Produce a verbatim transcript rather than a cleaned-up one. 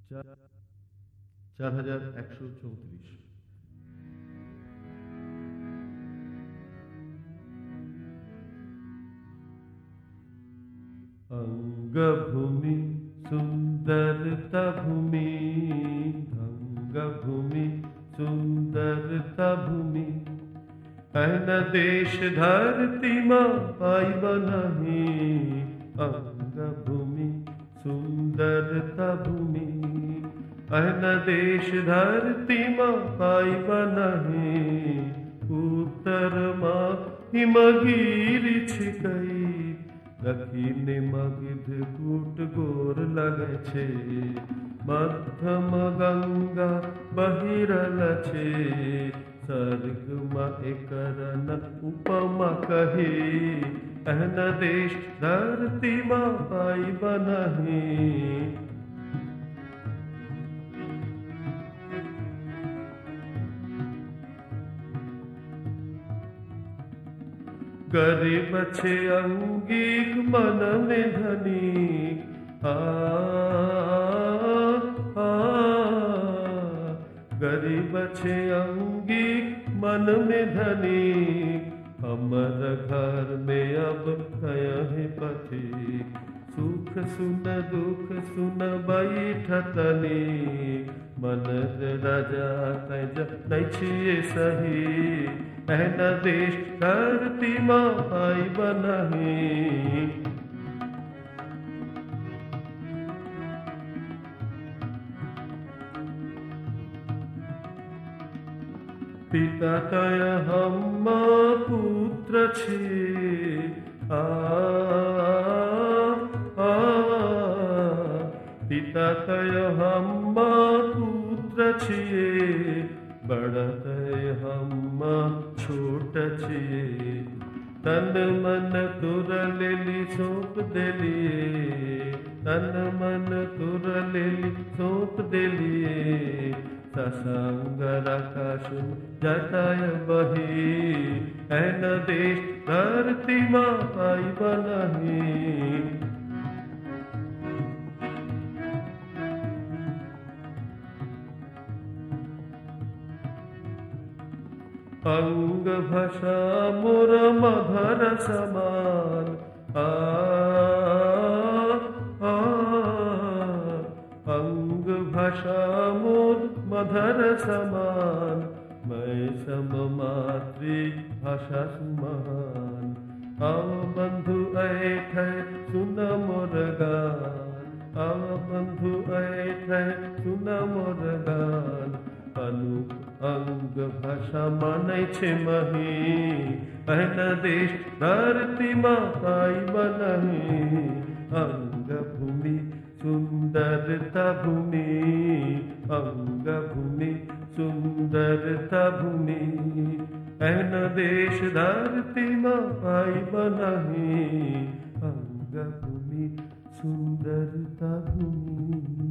চার চার হাজার একশো চৌত্রিশ। अंगभूमि सुंदरता भूमि, अंगभूमि सुंदरता भूमि, अन देश धरती माँ पाइब नहीं। अंगभूमि सुंदरता भूमि, अन देश धरती माँ पाइब नहीं। उत्तर माँ हिमगिरी छिकई, दक्षिणे मगध कूट गोर लगे छे। मध्यम गंगा बहिरल छे, स्वर्ग में एकर न उपमा कहे। एहन देश धरती माँ पाइब नहीं। गरीब छे अंगिक मन में धनिक, आ, आ, गरीब छे अंगिक मन में धनिक। हमर घर में अब कहीं पथिक, सुख सुन दुख सुन बैठतनी। मन राजा तज नहीं छिए सही, एहन देश धरती माँ पाइब नहीं। पिता तय हम पुत्र छे, आ, आ, पिता तय हम पुत्र छिए, बड़ तय हम छोट छिए। तन मन तुर लेली सौंप देलिए, तन मन तुर लेली सौंप देलिए। ससंग आकाश जटाय बही, एन देश धरती माँ पाइब नहीं। अंग भाषा मोर मधर समान, आ, आ, अंग भाषा मोर मधर समान। मैं सम मातृ भाषा सुमहान, आव बंधु ऐठ सुन मोर गान, आव बंधु ऐठ सुन मोर गान। अनु अंग भाषा मानै छे मही, एहन देश धरती माँ पाइब नहीं। अंग भूमि सुंदरता भूमि, अंग भूमि सुंदरता भूमि, एहन देश धरती माँ पाइब नहीं। अंग भूमि सुंदरता भूमि।